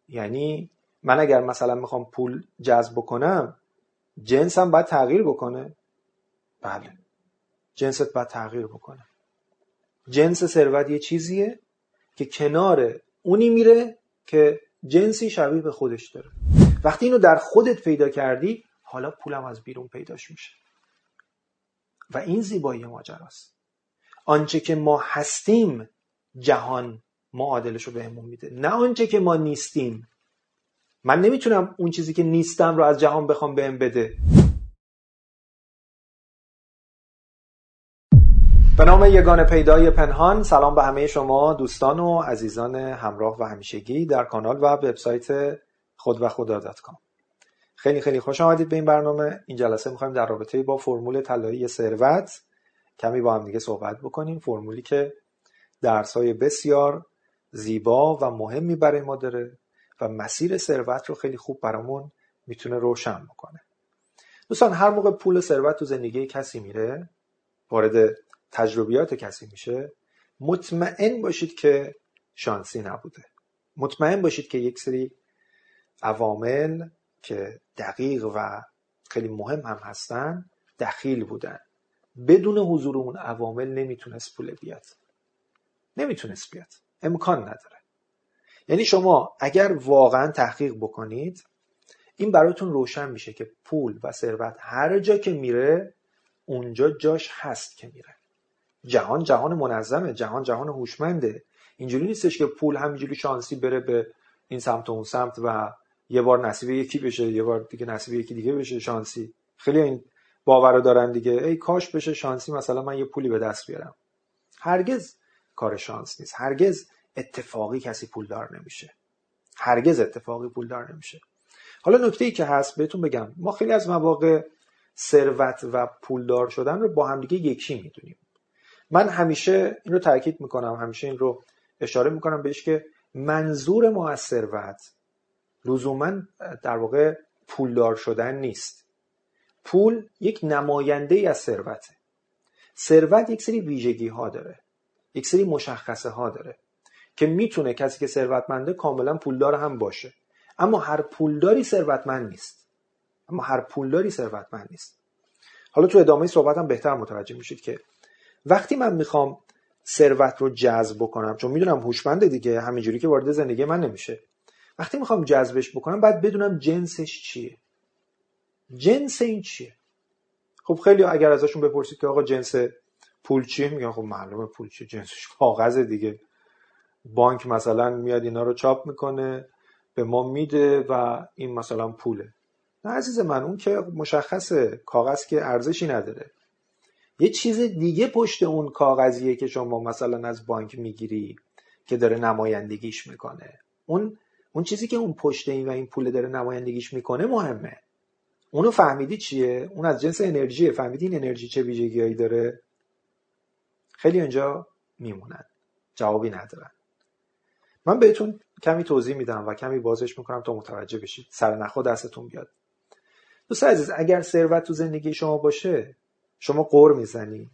یعنی من اگر مثلا میخوام پول جذب بکنم، جنسم باید تغییر بکنه. بله، جنست باید تغییر بکنه. جنس ثروت یه چیزیه که کنار اونی میره که جنسی شبیه به خودش داره. وقتی اینو در خودت پیدا کردی، حالا پولم از بیرون پیداش میشه. و این زیبایی ماجراست. آنچه که ما هستیم جهان معادلشو بهمون میده، نه آنچه که ما نیستیم. من نمیتونم اون چیزی که نیستم رو از جهان بخوام بهم بده. به نام یگانه پیدای پنهان، سلام به همه شما دوستان و عزیزان همراه و همیشگی در کانال و وبسایت خودوخدا.com. خیلی خیلی خوش آمدید به این برنامه. این جلسه می‌خوایم در رابطه با فرمول طلایی ثروت کمی با هم دیگه صحبت بکنیم. فرمولی که درس‌های بسیار زیبا و مهمی برای ما داره و مسیر ثروت رو خیلی خوب برامون میتونه روشن بکنه. دوستان، هر موقع پول ثروت تو زندگی کسی میره، وارد تجربیات کسی میشه، مطمئن باشید که شانسی نبوده. مطمئن باشید که یک سری عوامل که دقیق و خیلی مهم هم هستن دخیل بودن. بدون حضور اون عوامل نمیتونست پول بیاد. نمیتونست بیاد. امکان نداره. یعنی شما اگر واقعا تحقیق بکنید، این براتون روشن میشه که پول و ثروت هر جا که میره اونجا جاش هست که میره. جهان منظمه، جهان هوشمنده. اینجوری نیستش که پول همینجوری شانسی بره به این سمت و اون سمت و یه بار نصیب یکی بشه، یه بار دیگه نصیب یکی دیگه بشه شانسی. خیلی این باور دارن دیگه، ای کاش بشه شانسی مثلا من یه پولی به دست بیارم. هرگز کار شانس نیست. هرگز اتفاقی کسی پولدار نمیشه. هرگز اتفاقی پولدار نمیشه. حالا نکته‌ای که هست بهتون بگم، ما خیلی از مواقع ثروت و پولدار شدن رو با هم دیگه یکی میدونیم. من همیشه این رو تاکید میکنم، همیشه این رو اشاره میکنم بهش که منظور ما از ثروت لزوما در واقع پولدار شدن نیست. پول یک نماینده ای از ثروته. ثروت یک سری ویژگی ها داره، یک سری مشخصه ها داره که میتونه کسی که ثروتمنده کاملا پولدار هم باشه، اما هر پولداری ثروتمند نیست. حالا تو ادامه صحبتم بهتر متوجه میشید که وقتی من میخوام ثروت رو جذب بکنم، چون میدونم هوشمنده دیگه، همینجوری که وارد زندگی من نمیشه، وقتی میخوام جذبش بکنم باید بدونم جنسش چیه. جنس این چیه؟ خب خیلی اگر ازشون بپرسید که آقا جنس پول چیه، میگن خب معلومه پول چیه، جنسش کاغذ دیگه. بانک مثلا میاد اینا رو چاپ میکنه به ما میده و این مثلا پوله. نه عزیز من، اون که مشخصه، کاغذ که ارزشی نداره. یه چیز دیگه پشت اون کاغذیه که شما مثلا از بانک میگیری که داره نمایندگیش میکنه. اون چیزی که اون پشت این و این پول داره نمایندگیش میکنه مهمه. اونو فهمیدی چیه؟ اون از جنس انرژیه. فهمیدی این انرژی چه ویژگیایی داره؟ خیلی اینجا میمونن، جوابی ندارن. من بهتون کمی توضیح میدم و کمی بازش میکنم تا متوجه بشید، سر نخود دستتون بیاد. دوست عزیز، اگر ثروت تو زندگی شما باشه، شما قُر میزنی.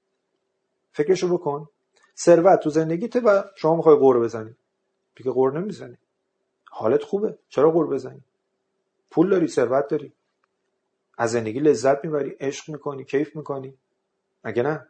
فکرشو بکن. ثروت تو زندگیته و شما میخوای قُر بزنی. دیگه قُر نمیزنی. حالت خوبه. چرا قُر بزنی؟ پول داری، ثروت داری. از زندگی لذت میبری، عشق میکنی، کیف میکنی. مگه نه؟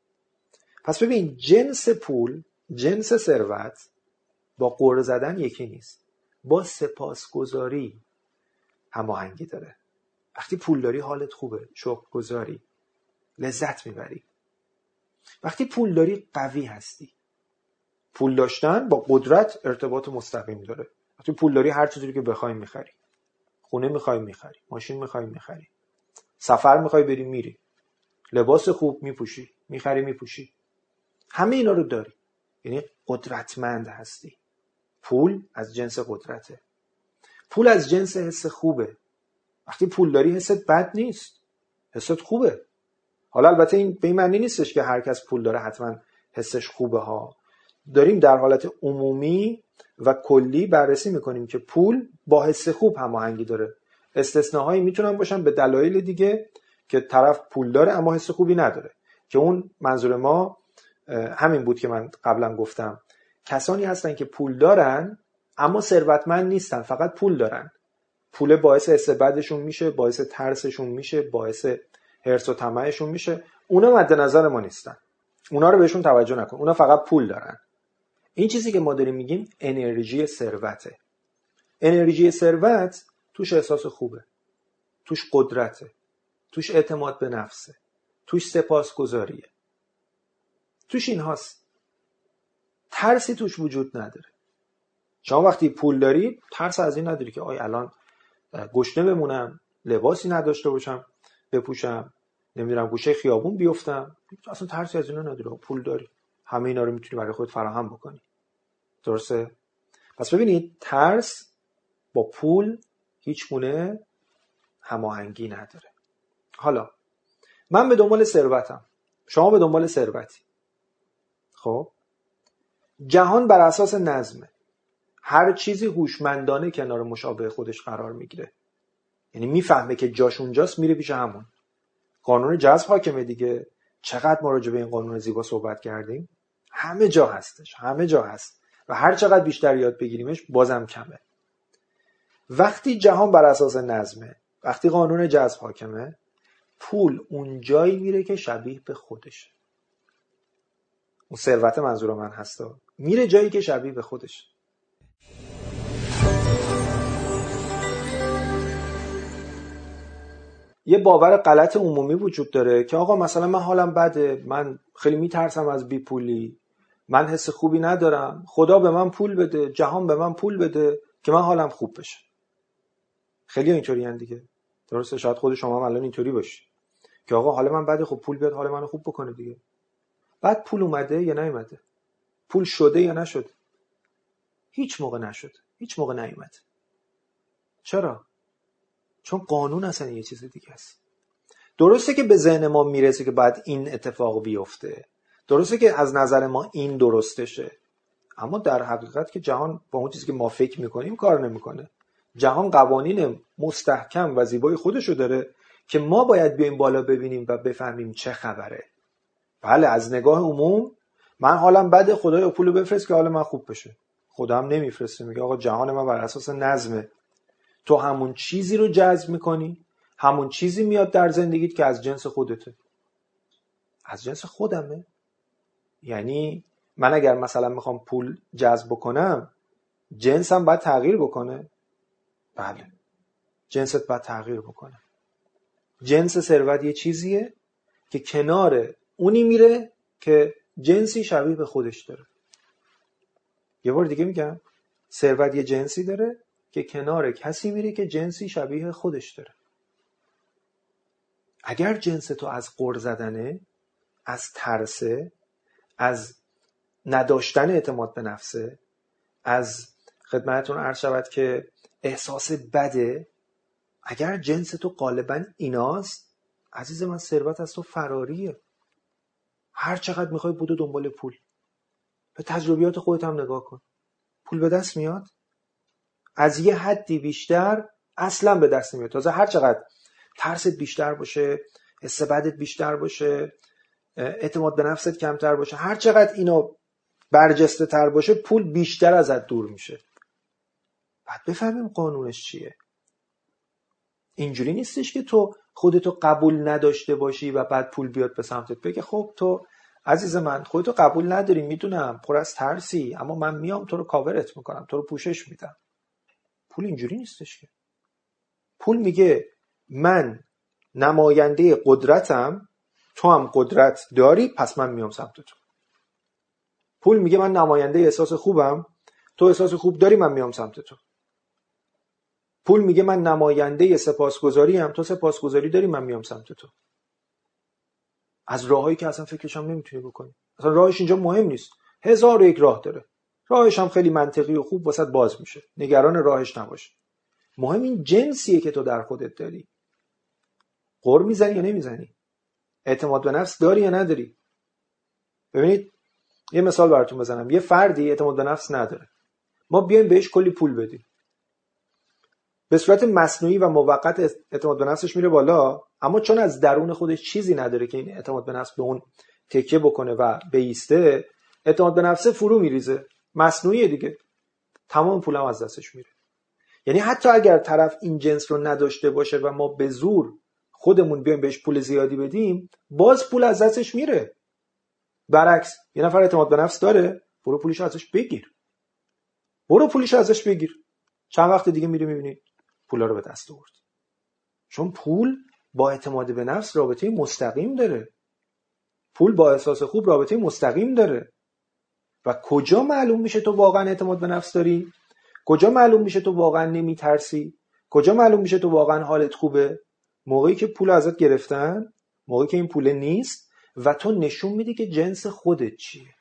پس ببین، جنس پول، جنس ثروت با قُر زدن یکی نیست. با سپاسگزاری هماهنگی داره. وقتی پول داری حالت خوبه، شکرگزاری، لذت میبری. وقتی پول داری قوی هستی. پول داشتن با قدرت ارتباط مستقیم داره. وقتی پول داری هر چیزی که بخوای میخری. خونه میخوای میخری، ماشین میخوای میخری، سفر میخوای بری میری، لباس خوب میپوشی، میخری میپوشی. همه اینا رو داری. یعنی قدرتمند هستی. پول از جنس قدرته. پول از جنس حس خوبه. وقتی پول داری حست بد نیست، حست خوبه. حالا البته این به این معنی نیستش که هر کس پول داره حتما حسش خوبه ها. داریم در حالت عمومی و کلی بررسی میکنیم که پول با حس خوب هماهنگی داره. استثناهایی میتونن باشن به دلایل دیگه که طرف پول داره اما حس خوبی نداره، که اون منظور ما همین بود که من قبلا گفتم. کسانی هستن که پول دارن اما ثروتمند نیستن، فقط پول دارن. پول باعث حس بدشون میشه، باعث ترسشون میشه، باعث حرص و طمعشون میشه. اونا مد نظر ما نیستن، اونا رو بهشون توجه نکن، اونا فقط پول دارن. این چیزی که ما داریم میگیم انرژی ثروته. انرژی ثروت توش احساس خوبه، توش قدرته، توش اعتماد به نفسه، توش سپاسگزاریه، توش این هاست. ترسی توش وجود نداره. شما وقتی پول داری ترس از این نداری که آی الان گشنه بمونم، لباسی نداشته باشم بپوشم، نمیدونم گوشه خیابون بیفتم، اصلا ترسی از اینا نداری. پول داری، همه اینا رو میتونی برای خودت فراهم بکنی. درسته؟ پس ببینید ترس با پول هیچ گونه هماهنگی نداره. حالا من به دنبال ثروتم، شما به دنبال ثروتی. خب جهان بر اساس نظمه. هر چیزی هوشمندانه کنار مشابه خودش قرار میگیره، یعنی میفهمه که جاش اونجاست، میره پیش همون. قانون جذب حاکمه دیگه. چقدر ما راجع به این قانون زیبا صحبت کردیم. همه جا هستش، همه جا هست و هر چقدر بیشتر یاد بگیریمش بازم کمه. وقتی جهان بر اساس نظمه، وقتی قانون جذب حاکمه، پول اون جایی میره که شبیه به خودشه. اون ثروت منظور من هستا، میره جایی که شبیه به خودشه. یه باور غلط عمومی وجود داره که آقا مثلا من حالم بده، من خیلی میترسم از بی پولی، من حس خوبی ندارم، خدا به من پول بده، جهان به من پول بده که من حالم خوب بشه. خیلی اینطوری ان دیگه. درسته؟ شاید خود شما هم الان اینطوری باشی که آقا حال من بده، خب پول بیاد حال منو خوب بکنه دیگه. بعد پول اومده یا نیومده؟ پول شده یا نشد؟ هیچ موقع نشد، هیچ موقع نیومد. چرا؟ چون قانون اصلا یه چیز دیگه است. درسته که به ذهن ما میرسه که باید این اتفاق بیفته، درسته که از نظر ما این درستشه، اما در حقیقت که جهان با اون چیزی که ما فکر میکنیم کار نمیکنه. جهان قوانین مستحکم و زیبای خودشو داره که ما باید بیایم بالا ببینیم و بفهمیم چه خبره. بله از نگاه عموم من حالم بده، خدایا پولو بفرست که حال من خوب بشه. خدا هم نمیفرسته، میگه آقا جهان من بر اساس نظمه. تو همون چیزی رو جذب میکنی، همون چیزی میاد در زندگیت که از جنس خودته. از جنس خودمه. یعنی من اگر مثلا میخوام پول جذب بکنم، جنسم باید تغییر بکنه. بله جنست باید تغییر بکنه. جنس ثروت یه چیزیه که کنار اونی میره که جنسی شبیه به خودش داره. یه بار دیگه میگم، ثروت یه جنسی داره که کنار کسی میره که جنسی شبیه خودش داره. اگر جنس تو از غر زدنه، از ترسه، از نداشتن اعتماد به نفسه، از خدمتتون عرض شود که احساس بده، اگر جنس تو غالبا ایناست، عزیز من ثروت از تو فراریه. هر چقدر میخوای بودو دنبال پول. به تجربیات خودت هم نگاه کن. پول به دست میاد، از یه حدی بیشتر اصلا به دست نمیاد. تازه هر چقدر ترست بیشتر باشه، حس بدت بیشتر باشه، اعتماد به نفست کمتر باشه، هر چقدر اینا برجسته تر باشه، پول بیشتر ازت دور میشه. بعد بفهمیم قانونش چیه. اینجوری نیستش که تو خودتو قبول نداشته باشی و بعد پول بیاد به سمتت بگه خب تو عزیز من خودتو قبول نداری، میدونم پر از ترسی، اما من میام تو رو کاورت میکنم، تو رو پوشش میدم. پول اینجوری نیستش که. پول میگه من نماینده قدرتم، تو هم قدرت داری، پس من میام سمت تو. پول میگه من نماینده احساس خوبم، تو احساس خوب داری، من میام سمت تو. پول میگه من نماینده سپاسگزاری ام، تو سپاسگزاری داری، من میام سمت تو. از راهایی که اصلا فکرش هم نمیتونی بکنی. اصلا راهش اینجا مهم نیست. 1001 راه داره. راهش هم خیلی منطقی و خوب واسط باز میشه. نگران راهش نباش. مهم این جنسیه که تو در خودت داری. غر میزنی یا نمیزنی؟ اعتماد به نفس داری یا نداری؟ ببینید یه مثال براتون بزنم. یه فردی اعتماد به نفس نداره. ما بیایم بهش کلی پول بدیم. به صورت مصنوعی و موقت اعتماد به نفسش میره بالا، اما چون از درون خودش چیزی نداره که این اعتماد به نفس به اون تکیه بکنه و بایسته، اعتماد به نفس فرو میریزه. مصنوعیه دیگه. تمام پولم از دستش میره. یعنی حتی اگر طرف این جنس رو نداشته باشه و ما به زور خودمون بیایم بهش پول زیادی بدیم، باز پول از دستش میره. برعکس یه نفر اعتماد به نفس داره، برو پولش ازش بگیر. برو پولش ازش بگیر. چند وقت دیگه میری میبینی پولا رو به دست آورد. چون پول با اعتماد به نفس رابطه مستقیم داره. پول با احساس خوب رابطه مستقیم داره. و کجا معلوم میشه تو واقعا اعتماد به نفس داری؟ کجا معلوم میشه تو واقعا نمیترسی؟ کجا معلوم میشه تو واقعا حالت خوبه؟ موقعی که پول ازت گرفتن، موقعی که این پول نیست و تو نشون میدی که جنس خودت چیه.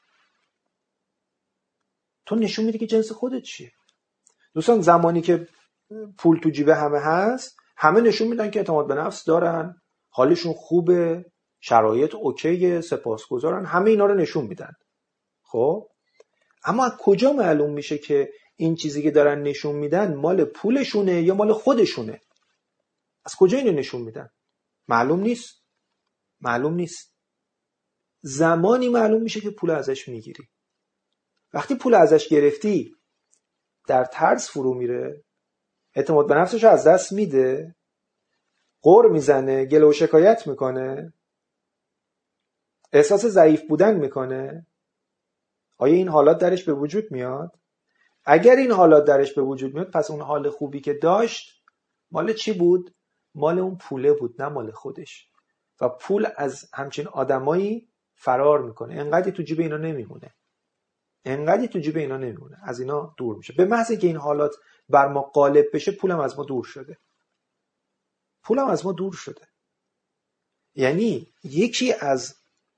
تو نشون میدی که جنس خودت چیه. دوستان زمانی که پول تو جیب همه هست، همه نشون میدن که اعتماد به نفس دارن، حالشون خوبه، شرایط اوکیه، سپاسگزارن، همه اینا رو نشون میدن. خب اما از کجا معلوم میشه که این چیزی که دارن نشون میدن مال پولشونه یا مال خودشونه؟ از کجا اینو نشون میدن؟ معلوم نیست. زمانی معلوم میشه که پول ازش میگیری. وقتی پول ازش گرفتی در ترس فرو میره، اعتماد به نفسش از دست میده، غر میزنه، گله و شکایت میکنه، احساس ضعیف بودن میکنه. آیا این حالات درش به وجود میاد؟ اگر این حالات درش به وجود میاد، پس اون حال خوبی که داشت مال چی بود؟ مال اون پوله بود، نه مال خودش. و پول از همچین آدمایی فرار میکنه. انقدری تو جیب اینا نمیمونه. از اینا دور میشه. به محض اینکه این حالات بر ما غالب بشه، پولم از ما دور شده. یعنی یکی از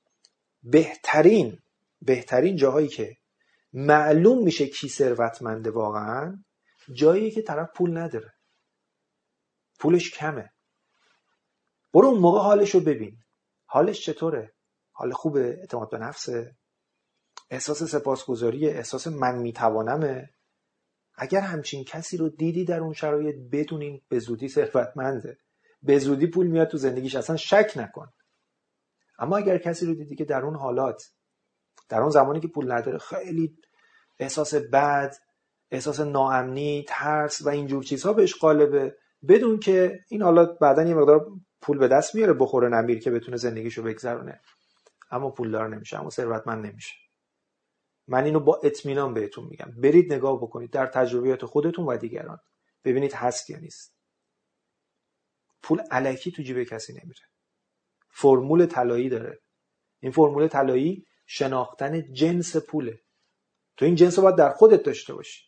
بهترین جاهایی که معلوم میشه کی ثروتمنده واقعا، جایی که طرف پول نداره، پولش کمه. برو اون موقع حالش رو ببین. حالش چطوره؟ حال خوبه؟ اعتماد به نفسه؟ احساس سپاسگزاری؟ احساس من میتوانمه؟ اگر همچین کسی رو دیدی در اون شرایط، بدونین به زودی ثروتمنده، به زودی پول میاد تو زندگیش، اصلا شک نکن. اما اگر کسی رو دیدی که در اون حالات، در اون زمانی که پول نداره، خیلی احساس بد، احساس ناامنی، ترس و اینجور چیزها بهش غالبه، بدون که این حالات بعداً یه مقدار پول به دست میاره بخوره نمیر که بتونه زندگیشو بگذرونه، اما پولدار نمیشه، اما ثروتمند نمیشه. من اینو با اطمینان بهتون میگم. برید نگاه بکنید در تجربیات خودتون و دیگران، ببینید هست یا نیست. پول الکی تو جیب کسی نمیره. فرمول طلایی داره. این فرمول طلایی شناختن جنس پوله. تو این جنس رو باید در خودت داشته باشی.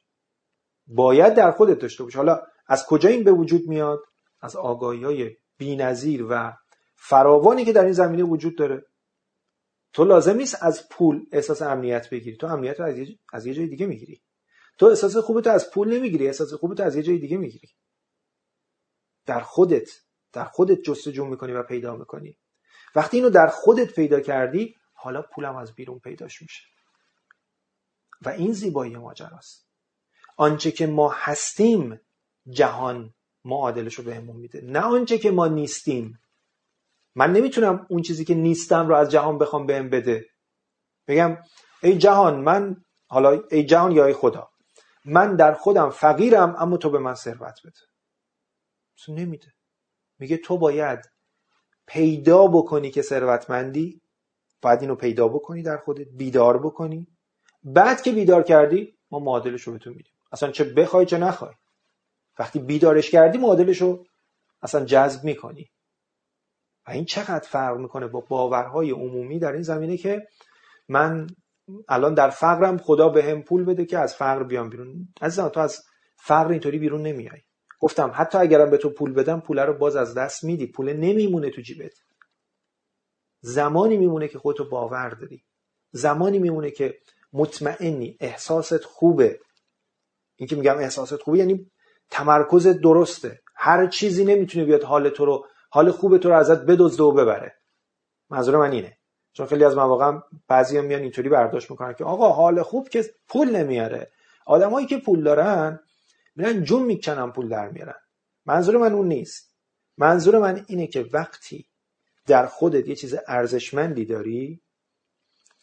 حالا از کجا این به وجود میاد؟ از آگاهی‌های بی‌نظیر و فراوانی که در این زمینه وجود داره. تو لازم نیست از پول احساس امنیت بگیری، تو امنیت رو از یه جای دیگه میگیری. تو احساس خوبت از پول نمیگیری، احساس خوبت از یه جای دیگه میگیری. در خودت جستجو میکنی و پیدا میکنی. وقتی اینو در خودت پیدا کردی، حالا پولم از بیرون پیداش میشه. و این زیبایی ماجراست. آنچه که ما هستیم، جهان معادلشو بهمون میده، نه آنچه که ما نیستیم. من نمیتونم اون چیزی که نیستم رو از جهان بخوام بهم بده. بگم ای جهان ای جهان یا ای خدا، من در خودم فقیرم اما تو به من ثروت بده. اصلا نمیده. میگه تو باید پیدا بکنی که ثروتمندی، باید اینو پیدا بکنی در خودت، بیدار بکنی. بعد که بیدار کردی، ما معادلشو بهتون میدیم. اصلا چه بخوای چه نخوای. وقتی بیدارش کردی، معادلشو اصلا جذب میکنی. و این چقدر فرق میکنه با باورهای عمومی در این زمینه که من الان در فقرم، خدا بهم پول بده که از فقر بیام بیرون. عزیزم تو از فقر اینطوری بیرون نمیای. گفتم حتی اگرم به تو پول بدم، پول رو باز از دست میدی. پول نمیمونه تو جیبت. زمانی میمونه که خودتو باور داری. زمانی میمونه که مطمئنی، احساست خوبه. این که میگم احساست خوبه یعنی تمرکز درسته. هر چیزی نمیتونه بیاد حال خوب تو رو ازت بدزده و ببره. منظور من اینه. چون خیلی از مواقع بعضیا میان اینطوری برداشت میکنن که آقا حال خوب که پول نمیاره. آدمایی که پول دارن میرن جون میکنن پول در میارن. منظور من اون نیست. منظور من اینه که وقتی در خودت یه چیز ارزشمندی داری،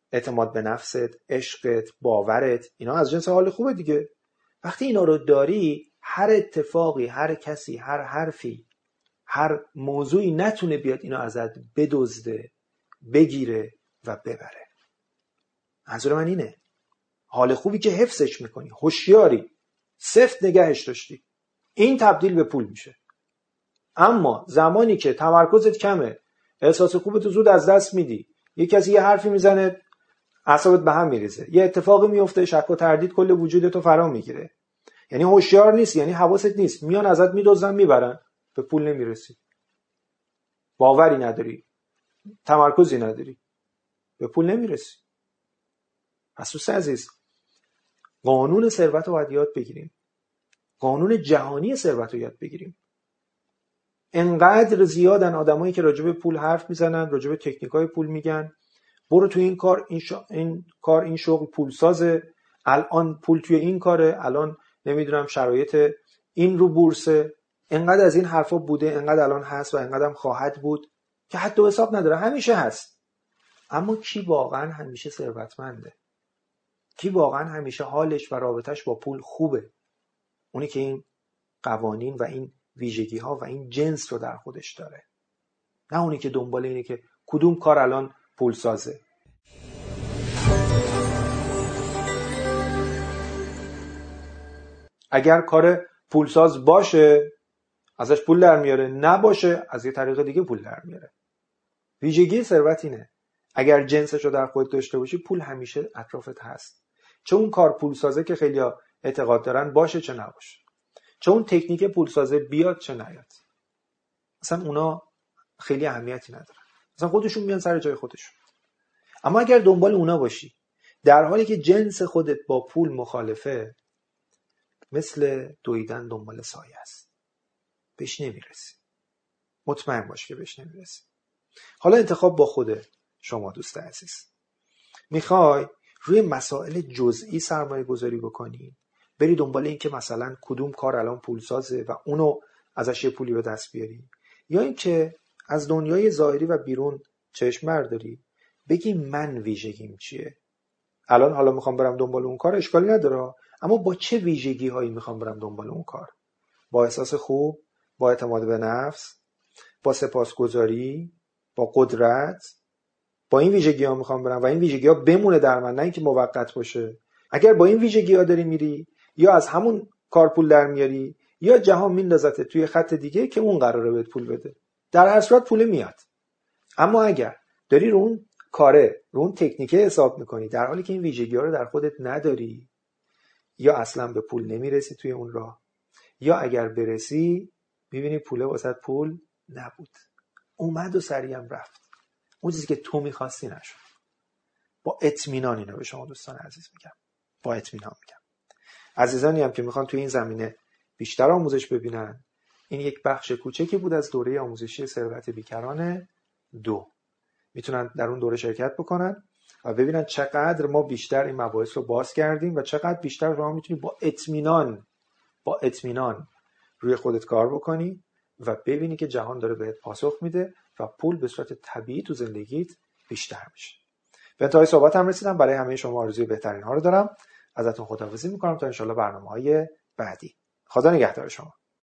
اعتماد به نفست، عشقت، باورت، اینا از جنس حال خوبه دیگه. وقتی اینا رو داری، هر اتفاقی، هر کسی، هر حرفی، هر موضوعی نتونه بیاد اینا ازت بدزده، بگیره و ببره. منظور من اینه، حال خوبی که حفظش میکنی، هوشیاری، سفت نگهش داشتی، این تبدیل به پول میشه. اما زمانی که تمرکزت کمه، احساس خوبت زود از دست میدی، یه کسی یه حرفی میزنه اعصابت به هم میریزه، یه اتفاقی میفته شک و تردید کل وجودتو فرا میگیره، یعنی هوشیار نیست، یعنی حواست نیست، میان ازت میدزدن میبرن، به پول نمیرسی، باوری نداری، تمرکزی نداری، به پول نمیرسی. پس دوست عزیز، قانون ثروت رو باید یاد بگیریم، قانون جهانی ثروت رو یاد بگیریم. انقدر زیادن آدمایی که راجع به پول حرف میزنن، راجع به تکنیکای پول میگن، برو تو این کار، این شغل پول سازه، الان پول توی این کاره، الان نمیدونم شرایط این رو بورسه، انقدر از این حرفا بوده، انقدر الان هست و انقدر هم خواهد بود که حتی حساب نداره، همیشه هست. اما کی واقعا همیشه ثروتمنده؟ کی واقعا همیشه حالش و رابطش با پول خوبه؟ اونی که این قوانین و این ویژگی ها و این جنس رو در خودش داره، نه اونی که دنبال اینه که کدوم کار الان پول سازه. اگر کار پولساز باشه ازش پول در میاره، نباشه از یه طریق دیگه پول در میاره. ویژگی ثروت اینه، اگر جنسش رو در خود داشته باشی، پول همیشه اطرافت هست، چه اون کار پولسازه که خیلیا اعتقاد دارن باشه چه نباشه، چه اون تکنیک پولسازه بیاد چه نیاد، اصلا اونا خیلی اهمیتی ندارن، اصلا خودشون میان سر جای خودشون. اما اگر دنبال اونا باشی در حالی که جنس خودت با پول مخالفه، مثل دویدن دنبال سایه است، بهش نمیرسی، مطمئن باش که بهش نمیرسی. حالا انتخاب با خود شما دوست عزیز، میخوای روی مسائل جزئی سرمایه گذاری بکنی، بری دنبال این که مثلا کدوم کار الان پول سازه و اونو ازش یه پولی به دست بیاری، یا این که از دنیای ظاهری و بیرون چشم برداری، بگی من ویژگیم چیه، الان حالا میخوام برم دنبال اون کار، اشکالی نداره، اما با چه ویژگی هایی میخوام برم دنبال اون کار؟ با احساس خوب، با اعتماد به نفس، با سپاسگزاری، با قدرت، با این ویژگی ها میخوام برم و این ویژگی ها بمونه در من، نه اینکه موقت باشه. اگر با این ویژگی ها داری میری، یا از همون کار پول در میاری، یا جهان میندازت توی خط دیگه که اون قراره بهت پول بده، در هر صورت پول میاد. اما اگر داری رو اون کاره، رو اون تکنیکه حساب میکنی در حالی که این ویژگی ها رو در خودت نداری، یا اصلا به پول نمیرسی توی اون راه، یا اگر برسی میبینی پوله واسط پول نبود، اومد و سریع هم رفت، اون چیزی که تو میخواستی نشد. با اطمینان اینو به شما دوستان عزیز میگم، با اطمینان میگم. عزیزانی هم که میخوان توی این زمینه بیشتر آموزش ببینن، این یک بخش کوچکی بود از دوره آموزشی ثروت بیکران 2. میتونن در اون دوره شرکت بکنن و ببینن چقدر ما بیشتر این مباحث رو باز کردیم و چقدر بیشتر شما میتونی با اطمینان روی خودت کار بکنی و ببینی که جهان داره بهت پاسخ میده و پول به صورت طبیعی تو زندگیت بیشتر میشه. به انتهای صحبتم رسیدم. برای همه شما آرزوی بهترین ها رو دارم. ازتون خداحافظی میکنم تا انشالله برنامه‌های بعدی. خدا نگهدار شما.